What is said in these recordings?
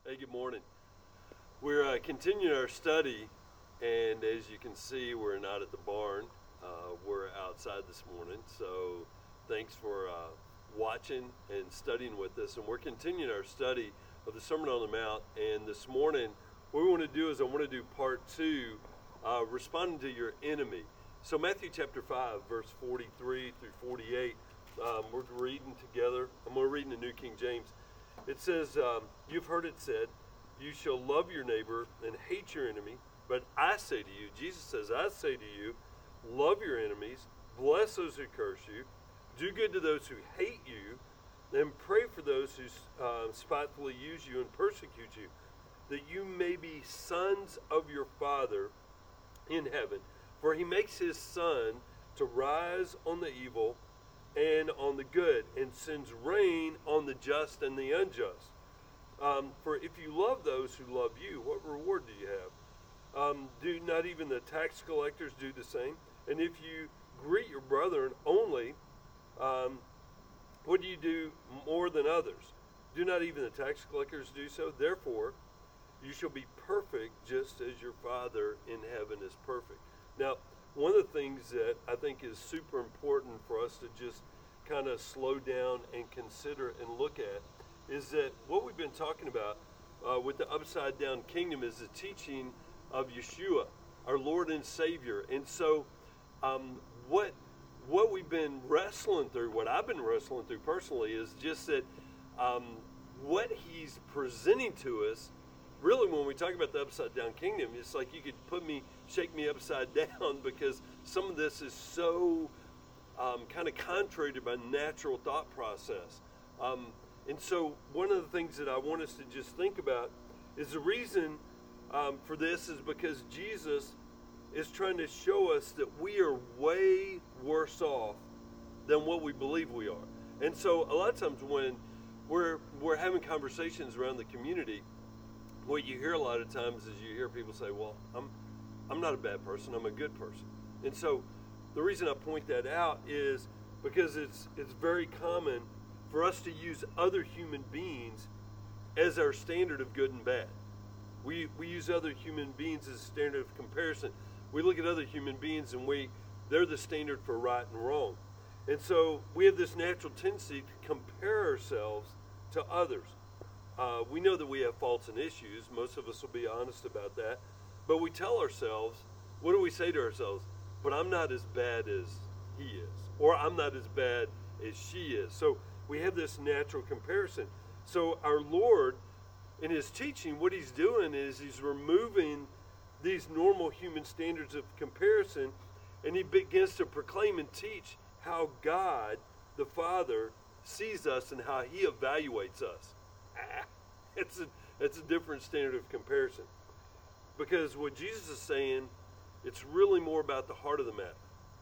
Hey, good morning. We're continuing our study, and as you can see, we're not at the barn. We're outside this morning, so thanks for watching and studying with us. And we're continuing our study of the Sermon on the Mount. And this morning, what we want to do is I want to do part 2, responding to your enemy. So Matthew chapter 5, verse 43 through 48, we're reading together. I'm going to read in the New King James. It says, you've heard it said, you shall love your neighbor and hate your enemy. But I say to you, Jesus says, I say to you, love your enemies, bless those who curse you, do good to those who hate you, and pray for those who spitefully use you and persecute you, that you may be sons of your Father in heaven. For he makes his sun to rise on the evil and on the good, and sends rain on the just and the unjust. For if you love those who love you, what reward do you have? Do not even the tax collectors do the same? And if you greet your brethren only, what do you do more than others? Do not even the tax collectors do so? Therefore, you shall be perfect just as your Father in heaven is perfect. Now, one of the things that I think is super important for us to just kind of slow down and consider and look at is that what we've been talking about with the upside down kingdom is the teaching of Yeshua, our Lord and Savior. And so what we've been wrestling through, what I've been wrestling through personally, is just that what he's presenting to us, really when we talk about the upside down kingdom, it's like you could shake me upside down, because some of this is so kind of contrary to my natural thought process. And so one of the things that I want us to just think about is the reason for this is because Jesus is trying to show us that we are way worse off than what we believe we are. And so a lot of times when we're having conversations around the community, what you hear a lot of times is you hear people say, well, I'm not a bad person, I'm a good person. And so the reason I point that out is because it's very common for us to use other human beings as our standard of good and bad. We use other human beings as a standard of comparison. We look at other human beings and they're the standard for right and wrong. And so we have this natural tendency to compare ourselves to others. We know that we have faults and issues. Most of us will be honest about that. But we tell ourselves, what do we say to ourselves? But I'm not as bad as he is. Or I'm not as bad as she is. So we have this natural comparison. So our Lord, in his teaching, what he's doing is he's removing these normal human standards of comparison, and he begins to proclaim and teach how God, the Father, sees us and how he evaluates us. It's a different standard of comparison. Because what Jesus is saying, it's really more about the heart of the matter.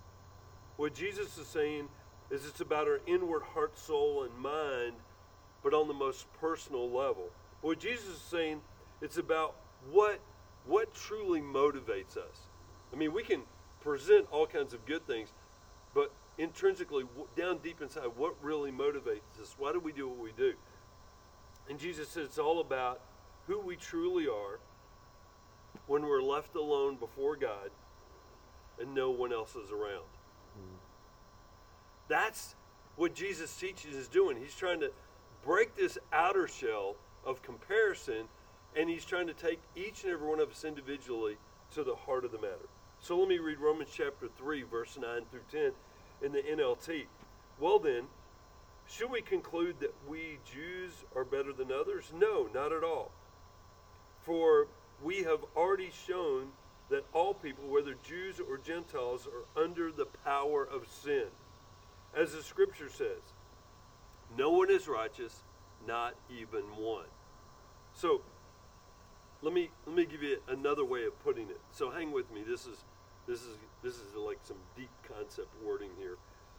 What Jesus is saying is it's about our inward heart, soul, and mind, but on the most personal level. What Jesus is saying, it's about what truly motivates us. I mean, we can present all kinds of good things, but intrinsically, down deep inside, what really motivates us? Why do we do what we do? And Jesus said it's all about who we truly are when we're left alone before God and no one else is around. That's what Jesus teaches is doing. He's trying to break this outer shell of comparison, and he's trying to take each and every one of us individually to the heart of the matter. So let me read Romans chapter 3, verse 9 through 10 in the NLT. Well then, should we conclude that we Jews are better than others? No, not at all. For we have already shown that all people, whether Jews or Gentiles, are under the power of sin. As the scripture says, no one is righteous, not even one. So let me give you another way of putting it. So hang with me. This is like some deep concept wording here.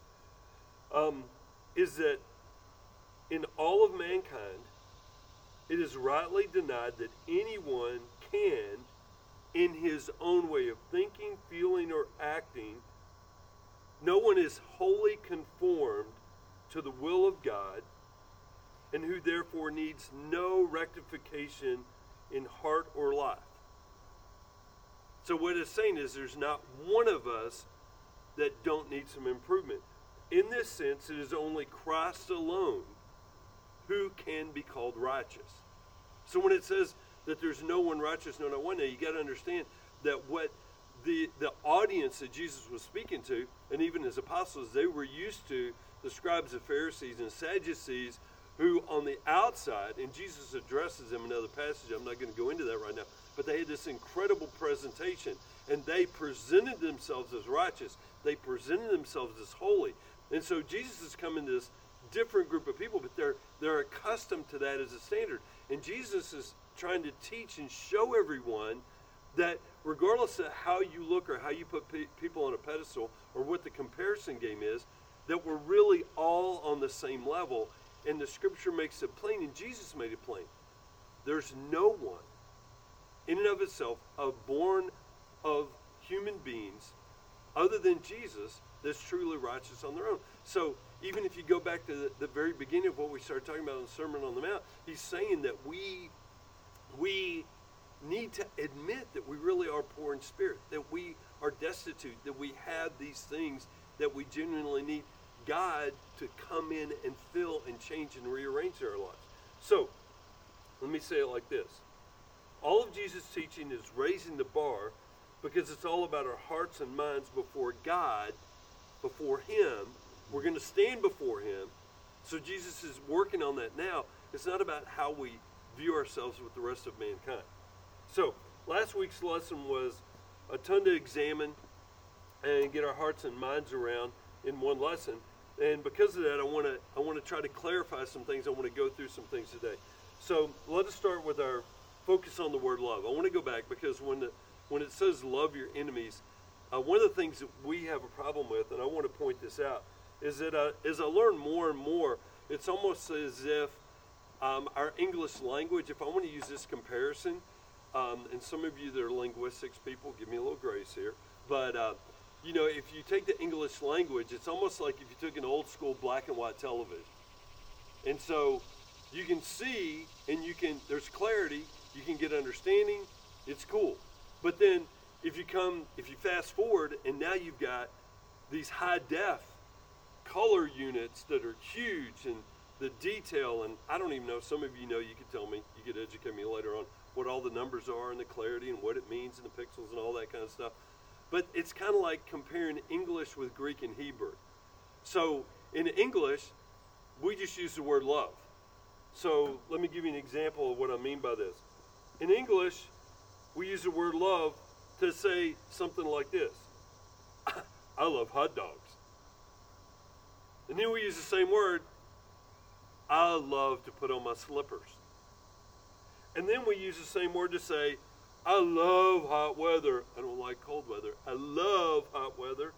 Is that in all of mankind, it is rightly denied that anyone can, in his own way of thinking, feeling, or acting, no one is wholly conformed to the will of God, and who therefore needs no rectification in heart or life. So what it's saying is there's not one of us that don't need some improvement. In this sense, it is only Christ alone who can be called righteous. So when it says that there's no one righteous, no, not one, now you got to understand that what the audience that Jesus was speaking to, and even his apostles, they were used to the scribes and Pharisees and Sadducees, who on the outside, and Jesus addresses them in another passage, I'm not going to go into that right now, but they had this incredible presentation, and they presented themselves as righteous. They presented themselves as holy. And so Jesus is coming to this different group of people, but they're accustomed to that as a standard. And Jesus is trying to teach and show everyone that regardless of how you look or how you put people on a pedestal or what the comparison game is, that we're really all on the same level. And the scripture makes it plain, and Jesus made it plain. There's no one in and of itself born of human beings other than Jesus that's truly righteous on their own. So even if you go back to the very beginning of what we started talking about in the Sermon on the Mount, he's saying that we need to admit that we really are poor in spirit, that we are destitute, that we have these things that we genuinely need God to come in and fill and change and rearrange our lives. So let me say it like this. All of Jesus' teaching is raising the bar because it's all about our hearts and minds before God, before him. We're going to stand before him. So Jesus is working on that now. It's not about how we view ourselves with the rest of mankind. So last week's lesson was a ton to examine and get our hearts and minds around in one lesson. And because of that, I want to try to clarify some things. I want to go through some things today. So let us start with our focus on the word love. I want to go back because when it says love your enemies, one of the things that we have a problem with, and I want to point this out, is that as I learn more and more, it's almost as if our English language, if I want to use this comparison, and some of you that are linguistics people, give me a little grace here, but if you take the English language, it's almost like if you took an old school black and white television. And so you can see, and there's clarity, you can get understanding, it's cool. But then if you fast forward, and now you've got these high def color units that are huge, and the detail, and I don't even know, some of you know, you could tell me, you could educate me later on what all the numbers are and the clarity and what it means and the pixels and all that kind of stuff. But it's kind of like comparing English with Greek and Hebrew. So in English, we just use the word love. So let me give you an example of what I mean by this. In English, we use the word love to say something like this. I love hot dogs. And then we use the same word. I love to put on my slippers. And then we use the same word to say, I love hot weather. I don't like cold weather. I love hot weather.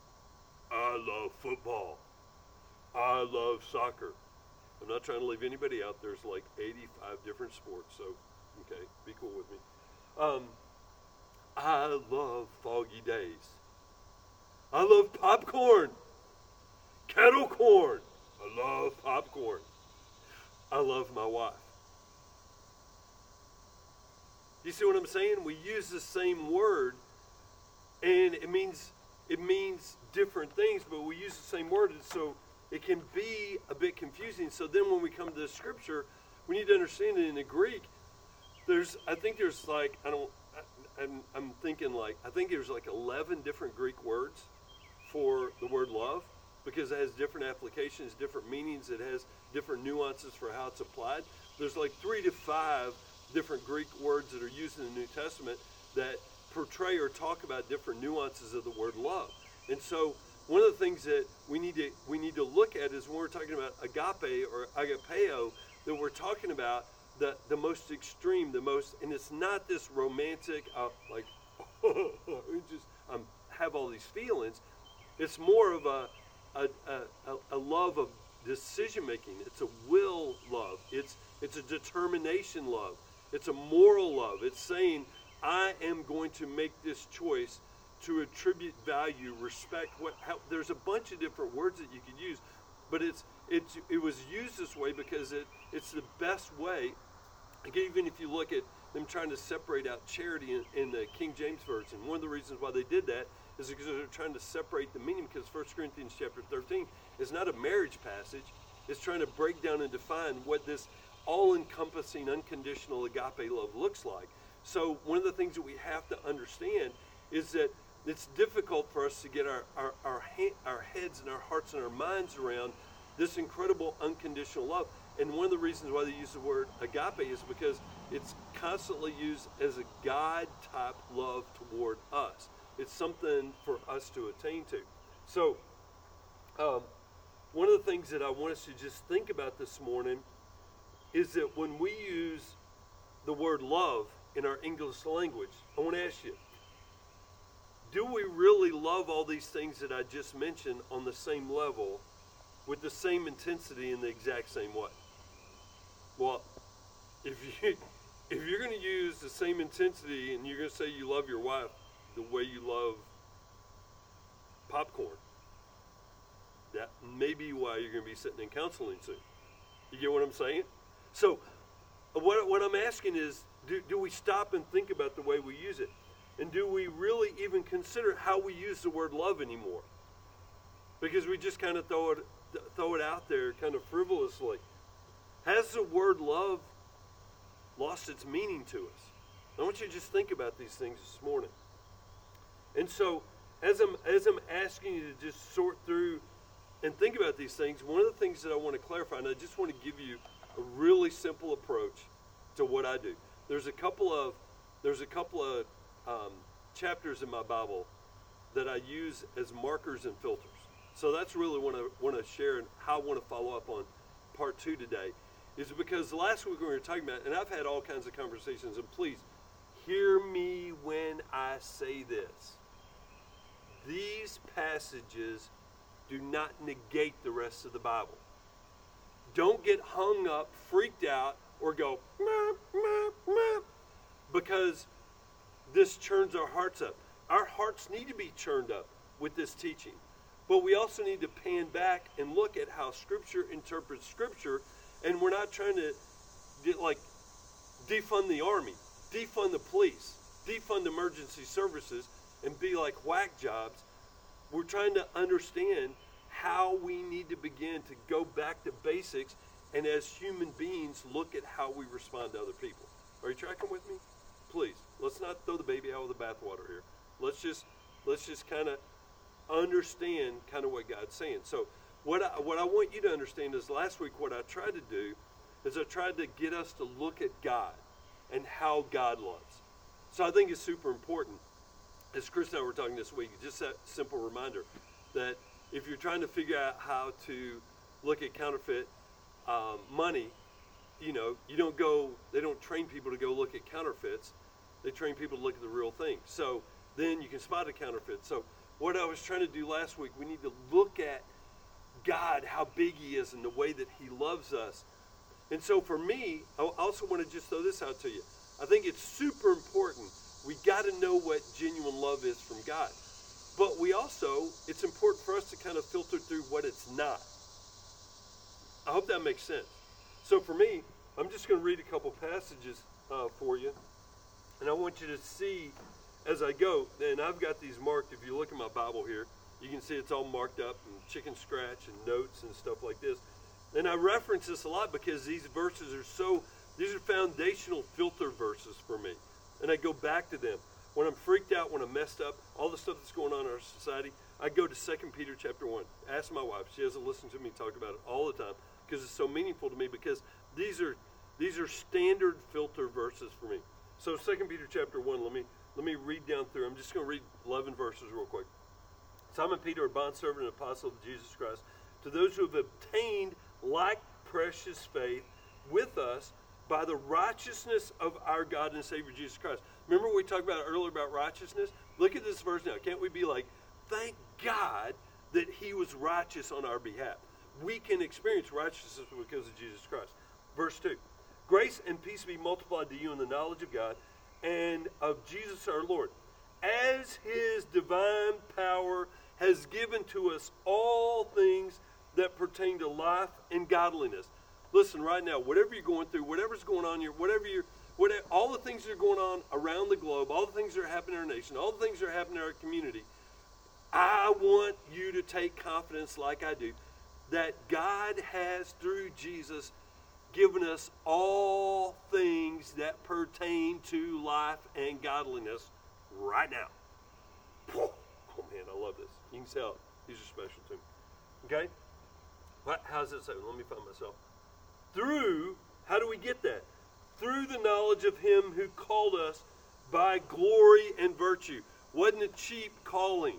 I love football. I love soccer. I'm not trying to leave anybody out. There's like 85 different sports, so, okay, be cool with me. I love foggy days. I love popcorn. Kettle corn. I love popcorn. I love my wife. You see what I'm saying? We use the same word, and it means different things, but we use the same word, and so it can be a bit confusing. So then when we come to the scripture, we need to understand it in the Greek. I think there's like 11 different Greek words for the word love, because it has different applications, different meanings, it has different nuances for how it's applied. There's like 3 to 5 different Greek words that are used in the New Testament that portray or talk about different nuances of the word love. And so one of the things that we need to look at is when we're talking about agape or agapeo, that we're talking about the most extreme, and it's not this romantic, have all these feelings. It's more of a love of decision making. It's a will love. It's a determination love. It's a moral love. It's saying, I am going to make this choice to attribute value, respect. There's a bunch of different words that you could use. but it was used this way because it's the best way. Even if you look at them trying to separate out charity in the King James Version, one of the reasons why they did that is because they're trying to separate the meaning, because 1 Corinthians chapter 13 is not a marriage passage. It's trying to break down and define what this all-encompassing, unconditional agape love looks like. So one of the things that we have to understand is that it's difficult for us to get our heads and our hearts and our minds around this incredible unconditional love. And one of the reasons why they use the word agape is because it's constantly used as a God-type love toward us. It's something for us to attain to. So one of the things that I want us to just think about this morning is that when we use the word love in our English language, I want to ask you, do we really love all these things that I just mentioned on the same level with the same intensity in the exact same way? Well, if you're going to use the same intensity and you're going to say you love your wife the way you love popcorn, that may be why you're going to be sitting in counseling soon. You get what I'm saying? So what I'm asking is, do we stop and think about the way we use it? And do we really even consider how we use the word love anymore? Because we just kind of throw it out there kind of frivolously. Has the word love lost its meaning to us? I want you to just think about these things this morning. And so, as I'm asking you to just sort through and think about these things, one of the things that I want to clarify, and I just want to give you a really simple approach to what I do. There's a couple of chapters in my Bible that I use as markers and filters. So that's really what I want to share and how I want to follow up on part 2 today. Is because last week we were talking about, and I've had all kinds of conversations, and please hear me when I say this. These passages do not negate the rest of the Bible. Don't get hung up, freaked out, or go, meh, meh, meh, because this churns our hearts up. Our hearts need to be churned up with this teaching. But we also need to pan back and look at how Scripture interprets Scripture. And we're not trying to defund the army, defund the police, defund emergency services, and be like whack jobs. We're trying to understand how we need to begin to go back to basics and as human beings look at how we respond to other people. Are you tracking with me? Please, let's not throw the baby out with the bathwater here. Let's just kind of understand kind of what God's saying. So what I want you to understand is last week what I tried to do is I tried to get us to look at God and how God loves. So I think it's super important. As Chris and I were talking this week, just that simple reminder that if you're trying to figure out how to look at counterfeit money, they don't train people to go look at counterfeits. They train people to look at the real thing. So then you can spot a counterfeit. So what I was trying to do last week, we need to look at God, how big he is and the way that he loves us. And so for me, I also want to just throw this out to you. I think it's super important. We got to know what genuine love is from God. But it's important for us to kind of filter through what it's not. I hope that makes sense. So for me, I'm just going to read a couple passages for you. And I want you to see as I go, and I've got these marked. If you look at my Bible here, you can see it's all marked up and chicken scratch and notes and stuff like this. And I reference this a lot because these verses these are foundational filter verses for me. And I go back to them. When I'm freaked out, when I'm messed up, all the stuff that's going on in our society, I go to 2 Peter chapter 1. Ask my wife. She doesn't listen to me talk about it all the time because it's so meaningful to me, because these are standard filter verses for me. So 2 Peter chapter 1, let me read down through. I'm just going to read 11 verses real quick. Simon Peter, a bondservant and apostle of Jesus Christ, to those who have obtained like precious faith with us by the righteousness of our God and Savior Jesus Christ. Remember what we talked about earlier about righteousness? Look at this verse now. Can't we be like, thank God that he was righteous on our behalf? We can experience righteousness because of Jesus Christ. Verse 2. Grace and peace be multiplied to you in the knowledge of God and of Jesus our Lord, as his divine power has given to us all things that pertain to life and godliness. Listen, right now, whatever you're going through, whatever's going on here, all the things that are going on around the globe, all the things that are happening in our nation, all the things that are happening in our community, I want you to take confidence like I do that God has, through Jesus, given us all things that pertain to life and godliness right now. Oh man, I love this. You can tell these are special to me. Okay? How's it say? Let me find myself. How do we get that? Through the knowledge of him who called us by glory and virtue. Wasn't a cheap calling.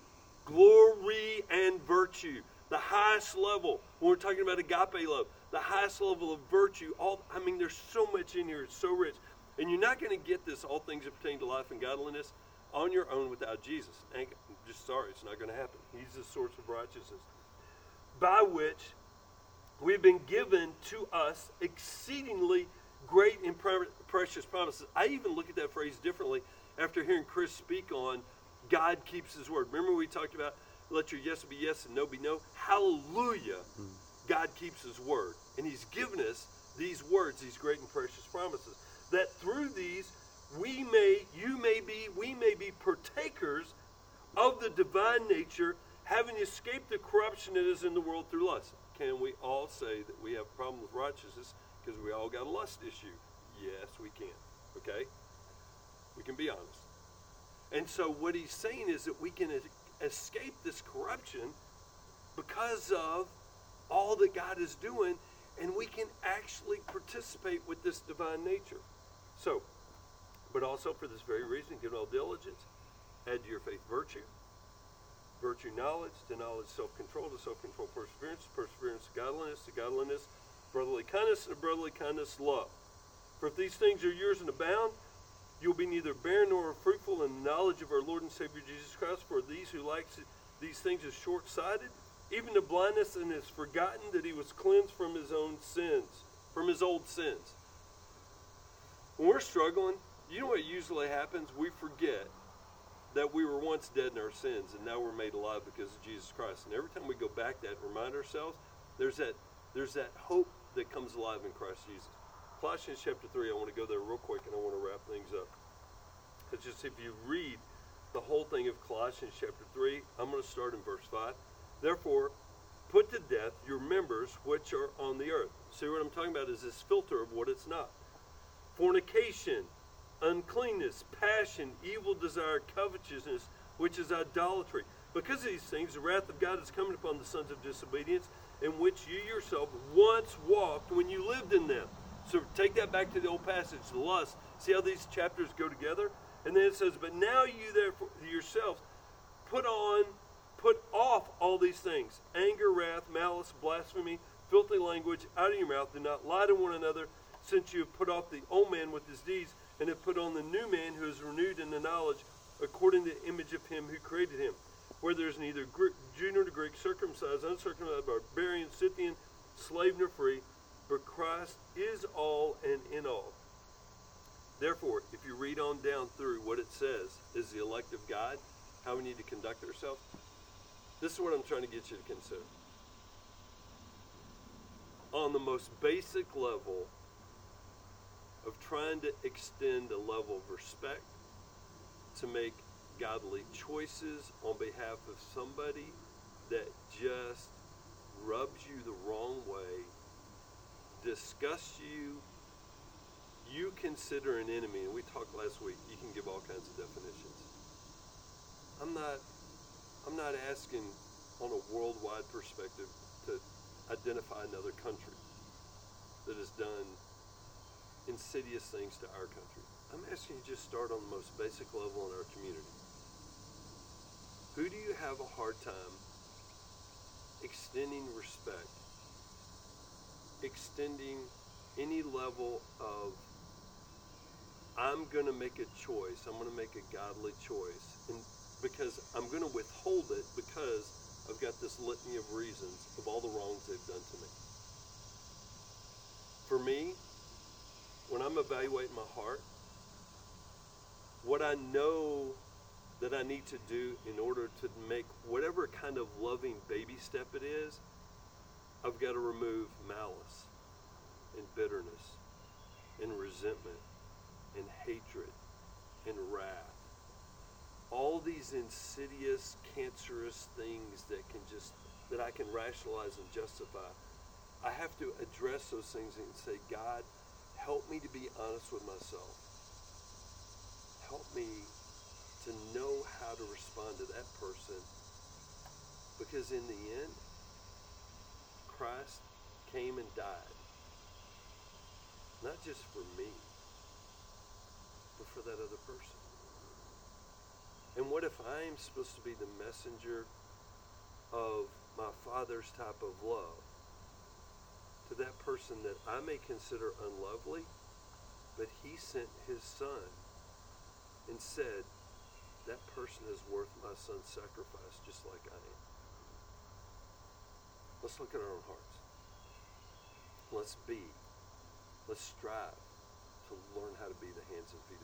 Glory and virtue. The highest level. When we're talking about agape love, the highest level of virtue. There's so much in here. It's so rich. And you're not going to get this, all things that pertain to life and godliness, on your own without Jesus. I'm just sorry, it's not going to happen. He's the source of righteousness. By which we've been given to us exceedingly great and precious promises. I even look at that phrase differently after hearing Chris speak on God keeps his word. Remember we talked about let your yes be yes and no be no? Hallelujah. God keeps his word. And he's given us these words, these great and precious promises. That through these we may be partakers of the divine nature, having escaped the corruption that is in the world through lust. Can we all say that we have a problem with righteousness because we all got a lust issue? Yes, we can. Okay? We can be honest. And so what he's saying is that we can escape this corruption because of all that God is doing, and we can actually participate with this divine nature. So, but also for this very reason, give all diligence, add to your faith virtue, virtue knowledge, to knowledge self-control, to self-control perseverance, perseverance to godliness, brotherly kindness, and brotherly kindness love. For if these things are yours and abound, you'll be neither barren nor unfruitful in the knowledge of our Lord and Savior Jesus Christ. For these who like these things is short-sighted, even to blindness, and has forgotten that he was cleansed from his own sins, from his old sins. When we're struggling, you know what usually happens? We forget that we were once dead in our sins, and now we're made alive because of Jesus Christ. And every time we go back that and remind ourselves, there's that hope that comes alive in Christ Jesus. Colossians chapter 3, I want to go there real quick, and I want to wrap things up. It's just if you read the whole thing of Colossians chapter 3, I'm going to start in verse 5. Therefore, put to death your members which are on the earth. See what I'm talking about is this filter of what it's not. Fornication, uncleanness, passion, evil desire, covetousness, which is idolatry. Because of these things, the wrath of God is coming upon the sons of disobedience, in which you yourself once walked when you lived in them. So take that back to the old passage, the lust. See how these chapters go together? And then it says, but now you therefore yourselves put off all these things: anger, wrath, malice, blasphemy, filthy language out of your mouth. Do not lie to one another, since you have put off the old man with his deeds, and have put on the new man, who is renewed in the knowledge according to the image of him who created him. Where there is neither Jew nor Greek, circumcised, uncircumcised, barbarian, Scythian, slave nor free, but Christ is all and in all. Therefore, if you read on down through what it says is the elect of God, how we need to conduct ourselves, this is what I'm trying to get you to consider. On the most basic level of trying to extend a level of respect, to make godly choices on behalf of somebody that just rubs you the wrong way, disgusts you, you consider an enemy. And we talked last week, you can give all kinds of definitions. I'm not asking on a worldwide perspective to identify another country that has done insidious things to our country. I'm asking you to just start on the most basic level in our community. Who do you have a hard time extending respect, extending any level of, I'm going to make a choice, I'm going to make a godly choice, and because I'm going to withhold it because I've got this litany of reasons of all the wrongs they've done to me. For me, when I'm evaluating my heart, what I know that I need to do in order to make whatever kind of loving baby step it is I've got to remove malice and bitterness and resentment and hatred and wrath. All these insidious, cancerous things that I can rationalize and justify. I have to address those things and say, God, help me to be honest with myself. Help me to know how to respond to that person. Because in the end, Christ came and died. Not just for me, but for that other person. And what if I'm supposed to be the messenger of my Father's type of love to that person that I may consider unlovely, but he sent his son and said, that person is worth my son's sacrifice just like I am. Let's look at our own hearts. Let's strive to learn how to be the hands and feet